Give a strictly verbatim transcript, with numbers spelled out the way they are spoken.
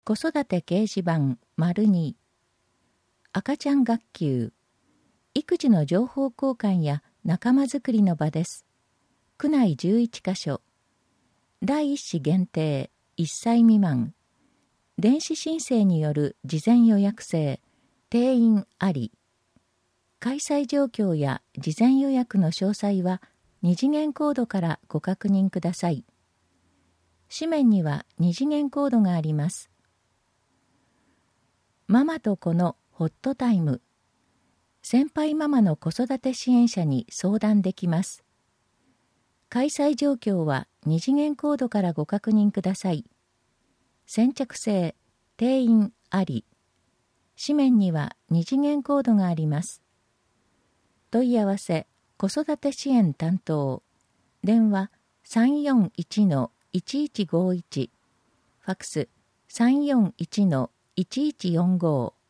子育て掲示板丸に赤ちゃん学級育児の情報交換や仲間づくりの場です。区内じゅういちカ所だいいち子限定いっさい未満電子申請による事前予約制定員あり開催状況や事前予約の詳細は二次元コードからご確認ください。紙面には二次元コードがあります。ママと子のホットタイム。先輩ママの子育て支援者に相談できます。開催状況は二次元コードからご確認ください。先着制、定員あり。紙面には二次元コードがあります。問い合わせ、子育て支援担当。電話 さんよんいちのいちいちごいち。ファックス さんよんいちのいちいちよんご。